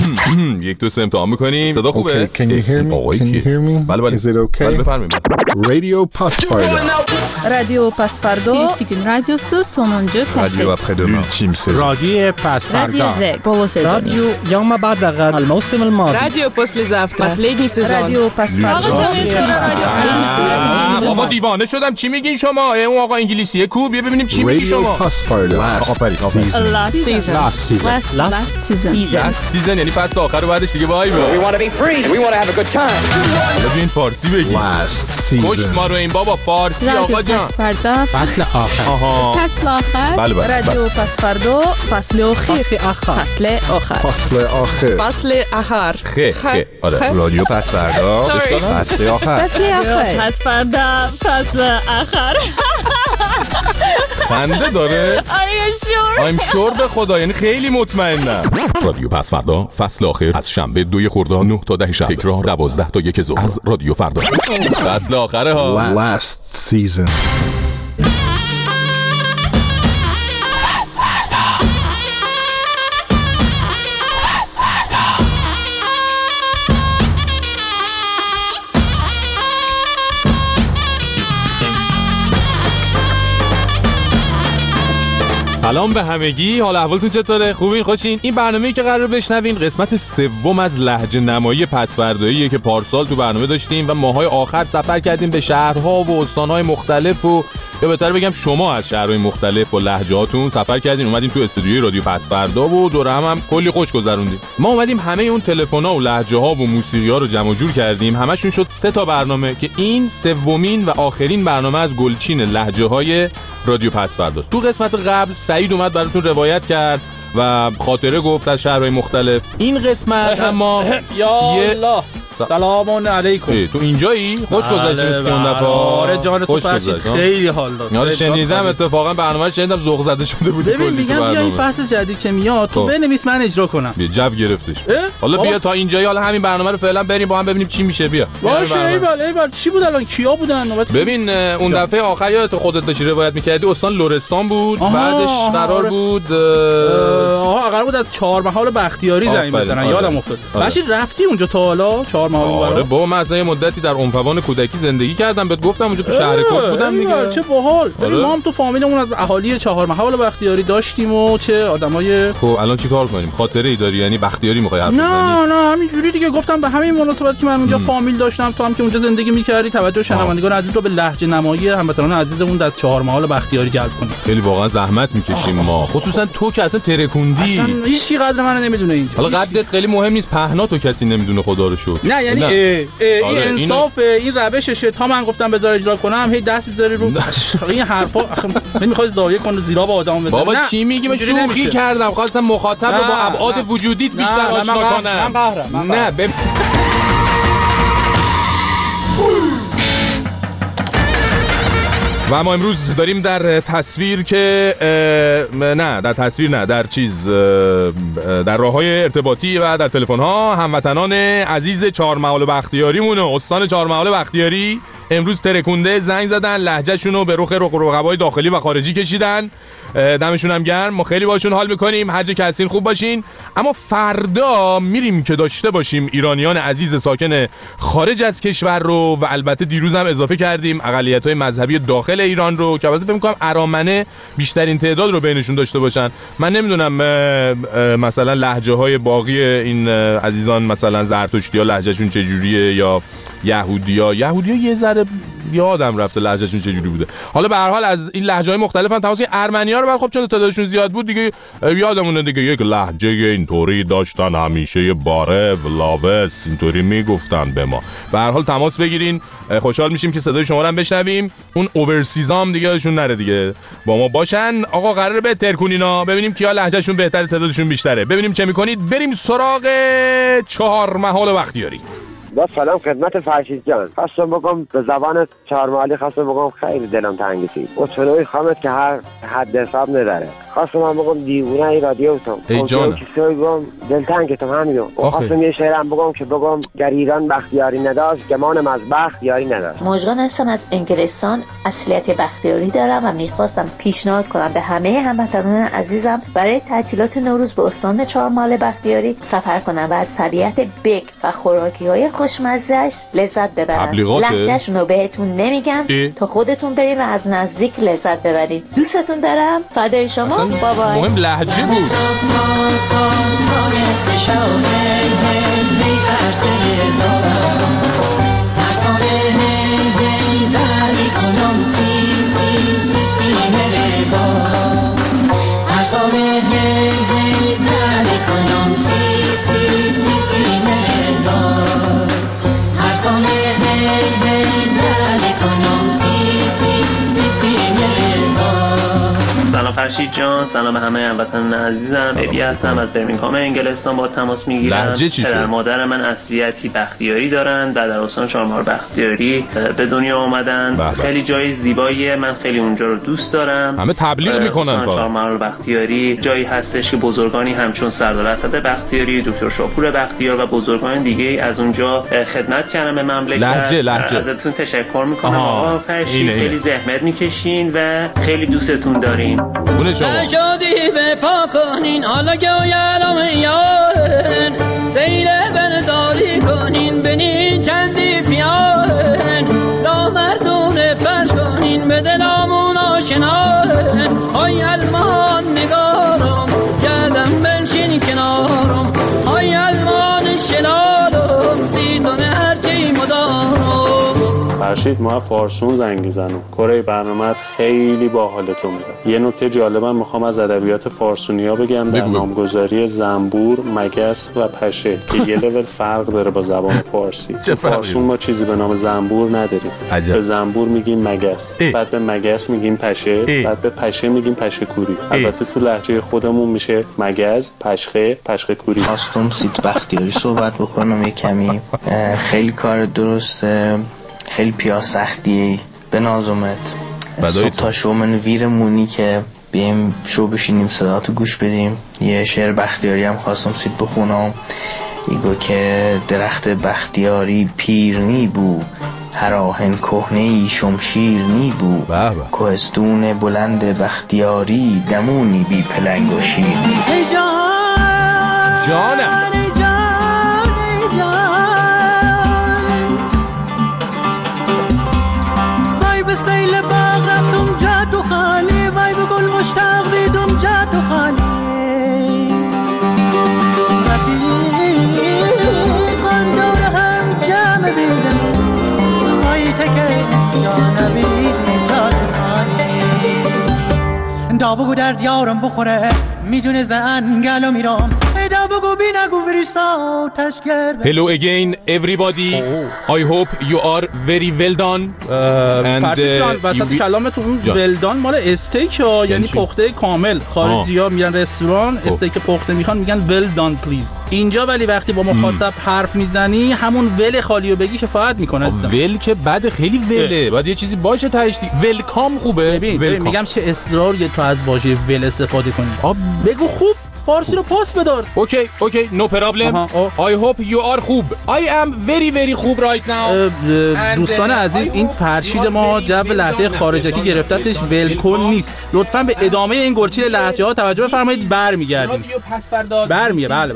یک دو سه امتحان میکنیم. صدا خوبه؟ Okay, can you hear me? Can you hear me? بله. Is it okay? بله بفرمایید. Radio Pasfarda. رادیو پاسفاردو. رادیو سو سونونجو Radio après-demain. L'ultime saison. رادیو پاسفاردا. رادیو يوم بعد غد الموسم الماضي. رادیو после завтра. Последний сезон. رادیو پاسفاردو. بابا دیوانه شدم. چی میگین شما؟ اون آقا انگلیسیه کو؟ بیا ببینیم چی میگی Radio شما. Pasfarda. Last season. Last season یعنی فصل آخر بعدش دیگه وای بابا. We want to be free. We want to have a good time. حالا بیاین فارسی بگید. Last کشت season. ما رو این بابا فارسی آقا جان. پاسفاردا فصل آخر. آها. فصل آخر. بله بله. رادیو پاسفاردو فصل اخیر. فصل آخر. فصل آخر. فصل آخر. خ. آره. رادیو پاسفاردا. فصل آخر. پاسفاردا فصل آخر. خنده داره؟ I'm sure به خدا، یعنی خیلی مطمئنم. رادیو پس فردا فصل آخر از شنبه 2 خرداد 9 تا 10 شب، تکرار 12 تا 1 ظهر از رادیو فردا. فصل آخره ها. Last season. سلام به همگی، حال احوالتون چطوره؟ خوبین؟ خوشین؟ این برنامه‌ای که قرار بشنوین قسمت سوم از لهجه نمایی پس‌فرداییه که پارسال تو برنامه داشتیم و ماهای آخر سفر کردیم به شهرها و استان‌های مختلف و یا بهتر بگم شما از شهرهای مختلف با لهجه‌هاتون سفر کردین، اومدین تو استودیوی رادیو پس‌فردا و دور هم کلی خوش گذروندیم. ما اومدیم همه اون تلفن‌ها و لهجه‌ها و موسیقی‌ها رو جمع جور کردیم، همشون شد 3 تا برنامه که این سومین و آخرین برنامه از گلچین لهجه‌های رادیو پس‌فرداست. تو قسمت قبل سعید اومد براتون روایت کرد و خاطره گفت از شهرهای مختلف. این قسمت اما یا الله سلام علیکم. تو اینجایی؟ خوش گذشت مثل که اون دفعه. آره جان تو فرشید خیلی حال داد. یاد شنیدم اتفاقا برنامه رو شنیدم ذوق زده شده بود. ببین میگم بیا این بحث جدید که میاد تو بنویس من اجرا کنم. بیا جو گرفتش. حالا بیا تا اینجایی، حالا همین برنامه رو فعلا بریم با هم ببینیم چی میشه. بیا باشه. ایول چی بود الان؟ کیا بودن؟ ببین اون دفعه آخر یادت خودت داشتی روایت می‌کردی استان لرستان بود. بعدش قرار بود قرار بود از چهارمحال بختیاری زمین بزنن. یادم افتاد. فرشید رفتی اونجا تا حالا چهارمحال؟ آره بابا من اصلا یه مدتی در عنفوان کودکی زندگی کردم، بهت گفتم اونجا تو شهر کود بودم دیگه. چه باحال. ببین ما هم تو فامیلمون از اهالی چهارمحال بختیاری داشتیم و چه آدمای. خب الان چیکار کنیم؟ خاطره ای داری یعنی بختیاری می‌خوای حرف بزنی؟ نه همینجوری دیگه گفتم به همین مناسبت که من اونجا فامیل داشتم، تو هم که اونجا زندگی می‌کردی توجه شنوندگان عزیز رو به لهجه نمایی هموطنان عزیزمون از چهارمحال بختیاری جلب کنیم. خیلی واقعا زحمت می‌کشیم ما، خصوصا تو که اصلا ترکوندی. اصلا هیچ کی قدر منو نمیدونه اینجا. حالا قدت خیلی مهم نیست، پهنا تو کسی نمیدونه خدا رو شکر. نه یعنی این انصاف این روششه. تا من گفتم بذار اجرا کنم هی دست می‌ذاری رو این حرفا. نمی‌خوای زاویه کنه زیرا با آدم بزنه. بابا چی میگی؟ من شوخی کردم، خواستم مخاطب رو با ابعاد وجودیت بیشتر آشنا کنم. نه و ما امروز داریم در تصویر که در راه‌های ارتباطی و در تلفن‌ها هموطنان عزیز چهارمحال بختیاریمون و استان چهارمحال بختیاری امروز ترکونده زنگ زدن، لهجه‌شون رو به رخ رقبای داخلی و خارجی کشیدن. دمشون هم گرم. ما خیلی باشون حال میکنیم. هر جا که هستین خوب باشین. اما فردا میریم که داشته باشیم ایرانیان عزیز ساکن خارج از کشور رو و البته دیروز هم اضافه کردیم اقلیت‌های مذهبی داخل ایران رو که البته فکر می‌کنم ارامنه بیشترین تعداد رو بینشون داشته باشن. من نمیدونم مثلا لهجه‌های باقی این عزیزان مثلا زرتشتی‌ها لهجهشون چجوریه یا یهودی‌ها یه ذره یادم رفته لهجهشون چجوری بوده. حالا به هر حال از این لهجه‌های مختلفن تماس ارمنی‌ها رو بعد خب چون تعدادشون زیاد بود دیگه یادمونه دیگه یک لهجه اینطوری داشتن، همیشه باره ولاوس اینطوری میگفتن به ما. به هر حال تماس بگیرین، خوشحال میشیم که صدای شما رو هم بشنویم. اون اوورسیزام دیگه یادشون نره دیگه با ما باشن. آقا قراره به ترکونینا ببینیم کیا لهجهشون بهتره تعدادشون بیشتره. ببینیم چه میکنید. بریم سراغ چهارمحال بختیاری. با سلام خدمت فرشید جان. خواستم بگم به زبان چهارمحالی خواستم بگم خیلی دلم تنگ شد. اصفهانی خامت که هر حد حساب نداره. خواستم بگم دیوونه ای رادیوتون. ای جان. چیزی بگم دلتنگتم همینو. خواستم یه شعرم بگم که بگم گر ایران بختیاری نداشت گمانم از بخت یاری نداشت. مژگان هستم از انگلستان. اصلیت بختیاری دارم و میخواستم پیشنهاد کنم به همه هموطنان عزیزم برای تعطیلات نوروز به استان چهارمحال بختیاری سفر کنم و از طبیعت بک و خوراکی‌های خوشمزه‌اش لذت ببرن. لهجه‌شون رو بهتون نمیگم تا خودتون برید و از نزدیک لذت ببرید. دوستتون دارم. فدای شما. بابای. مهم لهجه بود. سلام فرشید جان، سلام به همه هموطنان عزیزم. ابی هستم از برمینگهام انگلستان با تماس میگیرم. پدر مادر من اصلیتی بختیاری دارن و در استان چهارمحال بختیاری به دنیا آمدن. خیلی جای زیباییه، من خیلی اونجا رو دوست دارم. همه تبلیغ میکنن. استان چهارمحال بختیاری جایی هستش که بزرگانی همچون سردار اسد بختیاری، دکتر شاپور بختیار و بزرگان دیگه از اونجا خدمت کردن به مملکت. لهجه. ازتون تشکر میکنم. آقا فرشید خیلی زحمت میکشین و خیلی دوستتون داریم. شادی به پا کنین حالا گویرم یارن سیله برداری کنین بنین چندی پیارن را مردون فرش کنین به دلامون آشنارن های المان نگارم گردم بنشین کنارم های المان شلالم زیدون هرچی مدارم. فرشید ما فارسون زنگی زنم. کره برنامه‌ات خیلی باحاله تو میرم. یه نکته جالبم میخوام از ادبیات فارسونیا بگم در نامگذاری زنبور، مگس و پشه که یه لول فرق داره با زبان فارسی. فارسون ما چیزی به نام زنبور نداریم. به زنبور میگیم مگس، بعد به مگس میگیم پشه، بعد به پشه میگیم پشه کوری. البته تو لهجه خودمون میشه مگز، پشخه کوری. خواستم سید بختیاری صحبت بکنم یه کمی. خیلی کار درسته، خیلی پیاز سختیه به نازمت. صبح تا شو من ویرمونی که بیم شو بشینیم صداتو گوش بدیم. یه شعر بختیاری هم خواستم سید بخونم. ایگو که درخت بختیاری پیرنی بو هر آهن کهنه شمشیر نی بو کوهستون بلند بختیاری دمونی بی پلنگ و شیر. جانم مشتاق بیدم جات و خالی رفیقان دور هم جمع بیدم آی تکه جان بیدی جات و خالی دا بگو درد یارم بخوره میجونه زن گلو میرم دا بگو بی نگو وریسا تشگر. Hello again everybody. I hope you are very well done. فرشید جان وسط کلامتون اون ولدان مال استیک ها، یعنی پخته کامل. خارجی ها میرن رستوران استیک پخته میخوان میگن ولدان پلیز. اینجا ولی وقتی با مخاطب حرف میزنی همون ول خالیو بگی کفایت میکنه. ول که بده، خیلی وله، باید یه چیزی باشه تهش. ولکام خوبه. میگم چه اصراریه تو از واژه ول استفاده کنی. بگو خوب فارسی رو پاس بدار. اوکی no problem. I hope you are خوب. I am very very خوب right now. دوستان عزیز این فرشید ما جو لهجه خارجکی گرفتتش ولکن نیست. لطفاً به ادامه این گرچه لهجه ها توجه بفرمایید. برمیگردیم. بله.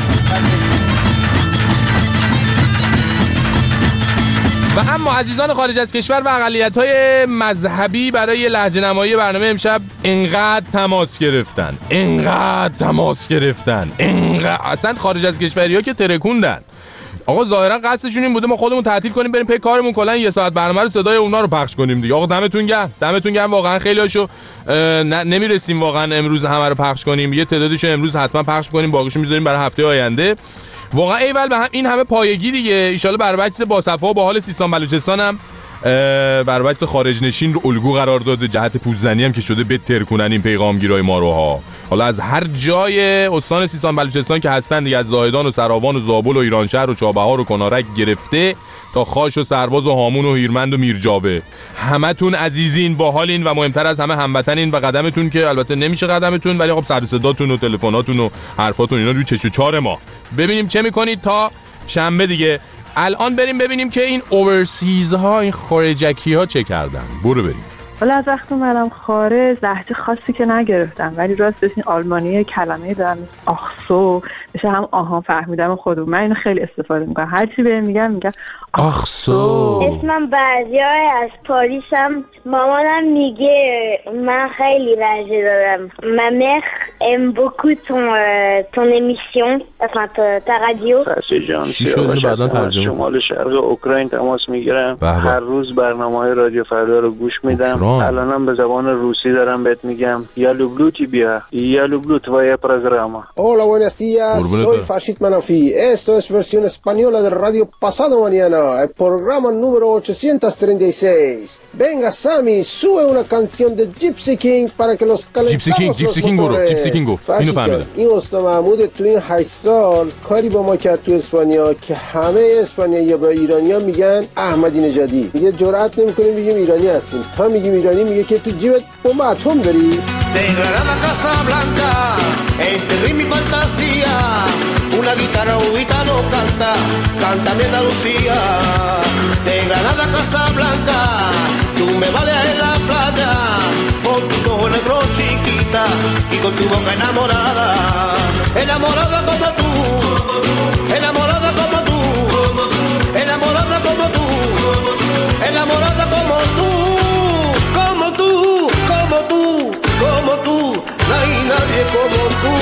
و اما عزیزان خارج از کشور و اقلیت‌های مذهبی برای لهجه‌نمایی برنامه امشب انقدر تماس گرفتن اصلا خارج از کشوری‌ها که ترکوندن. آقا ظاهرا قصدشون این بوده ما خودمون تعطیل کنیم بریم پی کارمون، کلا یه ساعت برنامه رو صدای اونا رو پخش کنیم دیگه. آقا دمتون گرم واقعا خیلیاشو نمیرسیم واقعا امروز همه رو پخش کنیم. یه تعدادیشو امروز حتما پخش کنیم، باقیشو میذاریم برای هفته آینده. واقعا ایول به این همه پایگی دیگه. ان شاءالله برعکس با صفا و با حال سیستان بلوچستان هم بر وجه خارج نشین رو الگو قرار داده، جهت پوززنی هم که شده بتر کنن این پیغامگیرای ماروها. حالا از هر جای استان سیستان بلوچستان که هستن دیگه، از زاهدان و سراوان و زابل و ایرانشهر و چابهار و کنارک گرفته تا خاش و سرباز و هامون و هیرمند و میرجاوه، همتون عزیزین، باحالین و مهمتر از همه هموطنین و قدمتون که البته نمیشه قدمتون، ولی خب سر صداتون و تلفناتون و حرفاتون اینا روی چش و چار ما. ببینیم چه میکنید تا شنبه دیگه. الان بریم ببینیم که این اوورسیز ها، این خارجکی ها چه کردن. برو بریم. حالا از وقتی اومدم خارج لهجه خاصی که نگرفتم، ولی راستش این آلمانی کلمه دارم آخسو میشه، هم آها فهمیدم خودم. من اینو خیلی استفاده میکنم، هر چی بهم میگم آخسو. اسمم بردیای از پاریسم. مامانم میگه من خیلی لهجه دارم. Ma mère aime beaucoup ton émission, enfin ta radio. چی شده بعداً ترجمه؟ شمال شرق اوکراین تماس میگیرم. هر روز برنامه‌های رادیو فردا رو گوش میدم. الانم به زبان روسی دارم بهت میگم. Я люблю тебя. Я люблю твоя программа. Hola, buenos días. Soy Farshid Manafi. Esto es versión española del Radio Pasado Mañana, el programa número 836. Venga, Sammy, sube una canción de Gypsy King para que los calentamos. Gypsy King برو. Gypsy King گفت. اینو فهمیدم. این استاد محمود تو این 8 سال کاری با ما کرد تو اسپانیا که همه اسپانیایی‌ها به ایرانی‌ها میگن احمدی نژادی. دیگه جرئت نمی‌کنیم بگیم ایرانی هستیم. تا میگیم ایرانی میگه که تو جیبت بمب اتم داری. Entre mi fantasía, una guitarra un gitano canta mi Andalucía. De Granada a Casablanca, tú me vales en la playa, con tus ojos negros chiquita y con tu boca enamorada. Enamorada como tú, enamorada como tú, enamorada como tú, enamorada como tú, como tú, como tú, como tú. No hay nadie como tú.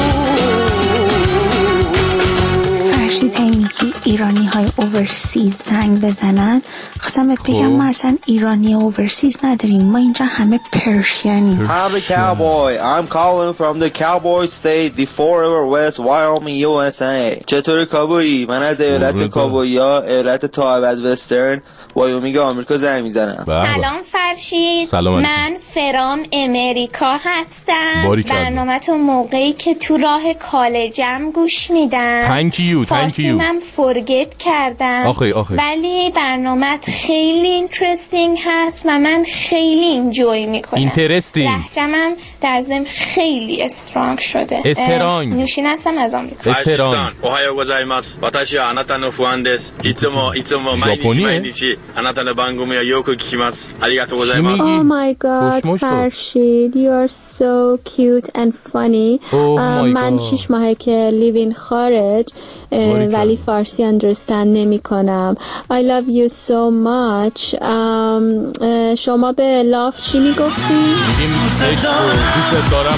فرشید میگی ایرانی های اوورسیز زنگ بزنن، خواستم بهت بگم ما اصلا ایرانی اوورسیز نداریم، ما اینجا همه پرشینیم. I'm a cowboy. I'm calling from the cowboy state, the forever west, Wyoming, USA. چطوری کابویی؟ من از ایالت کابویا، ایالت تا ابد وسترن، وایومینگ آمریکا زنگ میزنم. سلام فرشید. سلام. من فرام امریکا هستم. برنامه‌تون موقعی که تو راه کالجم گوش میدم. فارسی من فرگت کردم. آخی. ولی برنامه‌ت خیلی اینترستینگ هست و من خیلی اینجوی میکنم. اینترستینگ. لهجه‌م در ضمن خیلی استرانگ شده. استرانگ. نوشین هستم از آمریکا. استرانگ. اوهایو گوزایماس. واتاشی وا آناتا نو فوان دس. ایتسومو مایدیچی آناتا نو بانگومی وا یوکو کیماس. آریگاتو گوزایماس. Oh my god, فرشید, you are so cute and funny. من 6 ماهه که لیوین خارج ولی فارسی اندرستند نمی کنم. I love you so much. شما به لاف چی می گفتی؟ میگیم دوست دارم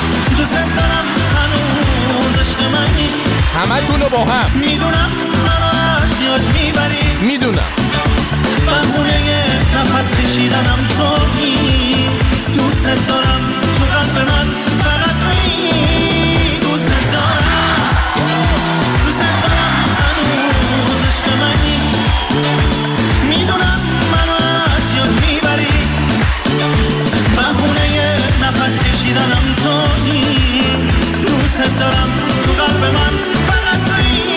همه تونو با هم میدونم منو از یاد میبری، میدونم بهونه نفس کشیدنم تویی، دوست دارم تو قلب من فقط تویی، دوست دارم هنوز عشق منی، میدونم منو از یاد میبری، بهونه نفس کشیدنم تویی، دوست دارم تو قلب من فقط تویی.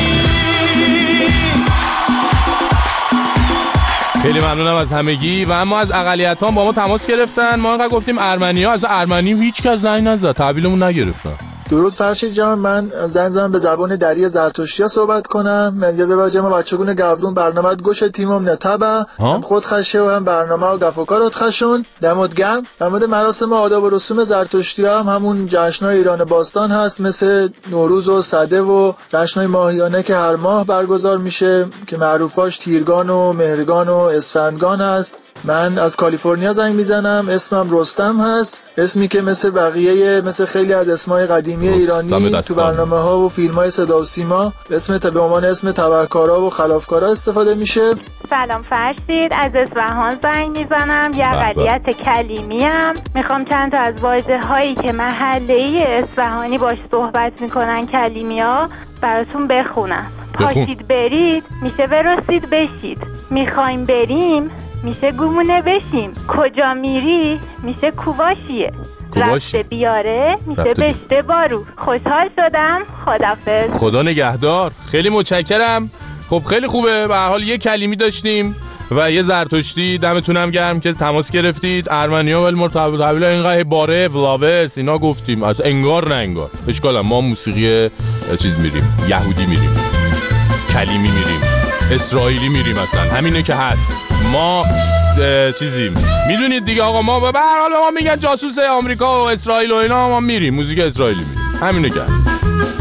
خیلی ممنونم از همگی. و اما از اقلیت ها با ما تماس گرفتن. ما انقدر گفتیم ارمنی ها، از ارمنی هیچ کس زنگ نزد، تحویلمون نگرفتن. درود فرشید جان، من زنگ زدم به زبان دری زرتشتیا صحبت کنم. من یه بچه ما بچگونه گاودون برنامه گوش تیمم نتابه هم خود خشه و هم برنامه و گفوکارت خشون دمت گرم. در مورد مراسم آداب و رسوم زرتشتیا هم همون جشن‌های ایران باستان هست، مثل نوروز و سده و جشن‌های ماهیانه که هر ماه برگزار میشه که معروفاش تیرگان و مهرگان و اسفندگان هست. من از کالیفرنیا زنگ میزنم، اسمم رستم هست، اسمی که مثل خیلی از اسمای قدیمی ایرانی تو برنامه‌ها و فیلم‌های صدا و سیما به عنوان اسم تبهکارا و خلافکارا استفاده میشه. سلام فرشید، از اصفهان زنگ میزنم، یه اقلیت کلیمیم. میخوام چند تا از واژه‌هایی که محله‌ای اصفهانی باش صحبت میکنن کلیمی‌ها براتون بخونم. پاشید برید میشه برسید بشید، میخوایم بریم میشه گمونه بشیم. کجا میری میشه کوباشیه. رفته بیاره میشه بشته بارو. خوشحال شدم. خدافظ. خدا نگهدار. خیلی متشکرم. خب خیلی خوبه. به هر حال یه کلیمی داشتیم و یه زرتشتی. دمتونم گرم که تماس گرفتید. ارمنیا ول مرتبط اینقدر باره ولاوس اینا گفتیم، از انگار نه انگار. اشکال ما موسیقی چیز میریم، یهودی میریم، کلیمی میریم، اسرائیلی میریم، اصلا همینه که هست. ما چیزیم میدونید دیگه آقا. ما به هر حال ما میگن جاسوس آمریکا و اسرائیل و اینا، ما میریم موزیک اسرائیلی میریم، همینه که هست.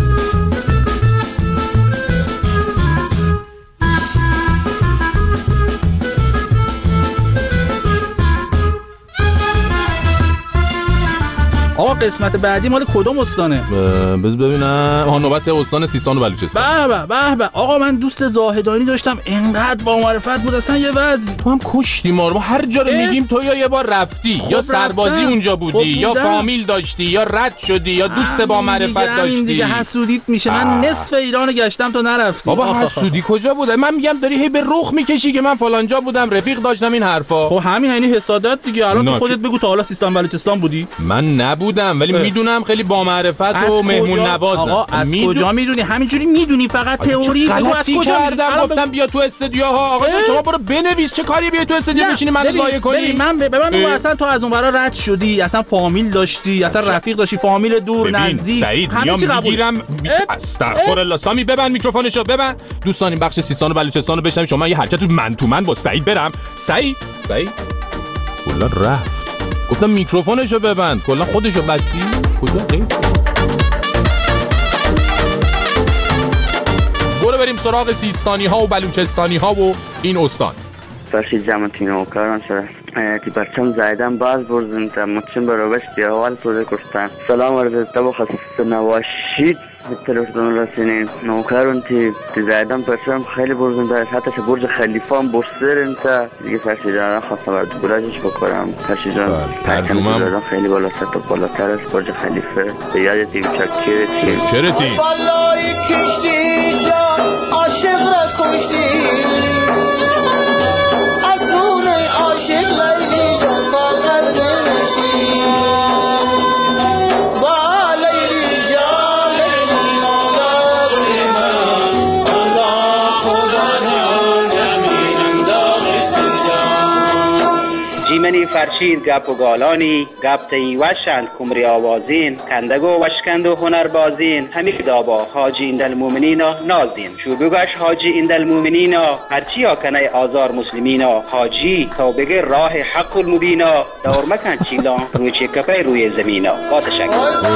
آقا قسمت بعدی مال کدوم استانه؟ بذار ببینم. نوبت استان سیستان و بلوچستان. به آقا من دوست زاهدانی داشتم، انقدر با معرفت بود اصلا یه وضع. تو هم کشتی ما رو هر جا رو میگیم. تو یا یه بار رفتی یا سربازی اونجا بودی یا فامیل داشتی یا رد شدی یا دوست با معرفت داشتی. دیگه حسودیت میشه. من نصف ایرانو گشتم تو نرفتی. بابا حسودی کجا بوده؟ من میگم داری هی به رخ میکشی که من فلان جا بودم، رفیق داشتم، این حرفا. خب همین یعنی حسادت دیگه. الان تو خودت بگو تا حالا سیستان بلوچستان بودی؟ من نبودم ولی میدونم خیلی با معرفت و مهمون نوازم. آقا از کجا میدونی؟ همینجوری میدونی فقط تئوری؟ بگو از کجا کردم. گفتم بیا تو استودیوها. آقا شما برو بنویس. چه کاری بیا تو استودیو بشینی منو ضایع کنی؟ من ببین اصلا تو از اون برا رد شدی، اصلا فامیل داشتی، اصلا رفیق داشتی، فامیل دور نزدیک. سعید میام میگیرم. استغفر الله. سامی ببند میکروفونشو ببند. دوستان این بخش سیستان و بلوچستان رو بشنوید. شما یه حرکت من تو من با سعید برم. سعید کلا رفت. گفتم میکروفونشو ببند. کلا خودشو بستی. کجا برو بریم سراغ سیستانی ها و بلوچستانی ها و این استان. فرشید جمعتینو کاران شده تی پرچم زایدم باز برزن تا مچم برابش بیا اول توده کشتن. سلام ورده تبا خصوص نواشید تلفزیون رسینین نوکارون تی زایدم پرچم خیلی برزن تا حتی برج خلیفه هم برسرن تا دیگه فرشید جان خواستم برد گلاجش بکنم. فرشید جان ترجمه خیلی بالا سطح بالاتر است برج خلیفه. به یاد تی چکرتی والله کشتی جان عاشق را کشتی منی فرشید گپ و گالانی گپ تی وشند کمری آوازین کندگو وشکند و هنربازین همین دابا حاجی ایندل مومنینا نازین شو بگش حاجی ایندل مومنینا هرچی کنه آزار مسلمینا حاجی تو بگه راه حق المبینا دور مکن چیلان روی چکپه روی زمینا. با تشکر.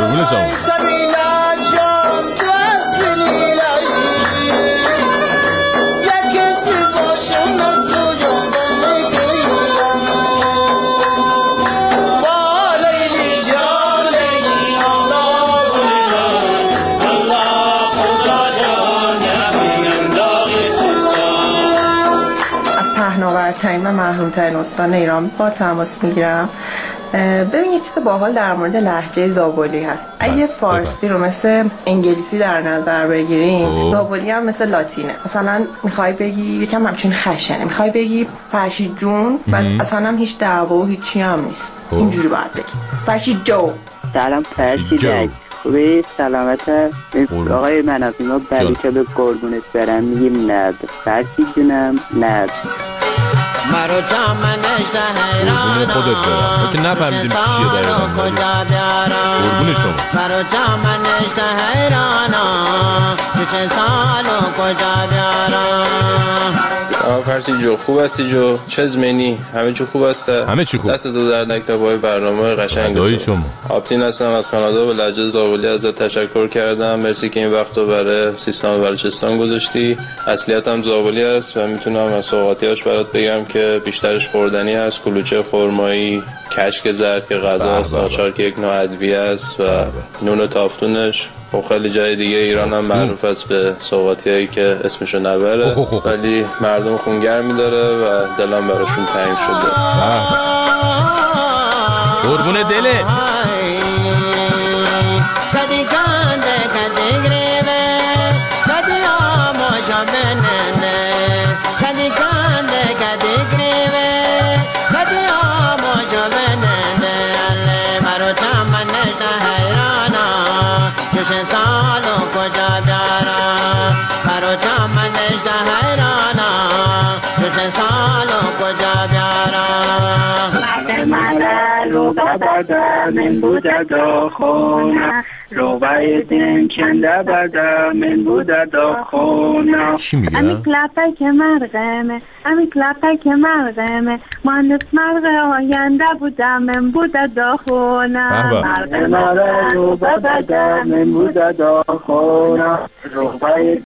پهناورترین و محرومترین استان ایران با تماس میگیرم. ببین یه چیز باحال در مورد لهجه زابلی هست. اگه فارسی رو مثل انگلیسی در نظر بگیریم، زابلی هم مثل لاتینه. مثلا میخوای بگی یکم همچین خشنه، میخوای بگی فرشید جون و اصلا هم هیچ دعوا و هیچی هم نیست. اینجوری باید بگی فرشید جو. سلام فرشید خوبی؟ سلامت آقای منافی ما بلیچه به قربونت برم میگیم ند فرشید جونم ند مرو جامنش ده حیرانم خودت برم که نفهمیدیم چیه قربون شما. مرو جامنش ده حیرانم چه سالو کجا بیارم. فرشید جو خوب هستی جو؟ چه زمینی؟ همه چی خوب هسته؟ همه چی خوب. دست دو در نکتبای برنامه قشنگ دایی شما. آپتین هستم از کانادا. به لهجه زابلی ازت تشکر کردم. مرسی که این وقت رو برای سیستان و بلوچستان گذاشتی. اصلیتم زابلی است و میتونم از سوغاتیاش برات بگم که بیشترش خوردنی است. کلوچه خرمایی، کشک زرد که غذا است، آچار که یک نوع ادویه است و نون تافتونش. خب خیلی جای دیگه ایران هم معروف است به سوغاتیایی که اسمشو نبره ولی مردم خونگرمی داره و دلم براشون تنگ شده. قربون دله. چمنش ده حیرانم تو چه سالو کجا بیارم مرد رو ببده من بوده دا خونه رو بایدین کنده بده من بوده دا خونه چی میگه؟ امی کلپه که مرغمه مهندس مرغ آینده بوده من بوده دا خونه مرد رو ببده من بوده دا خونه رو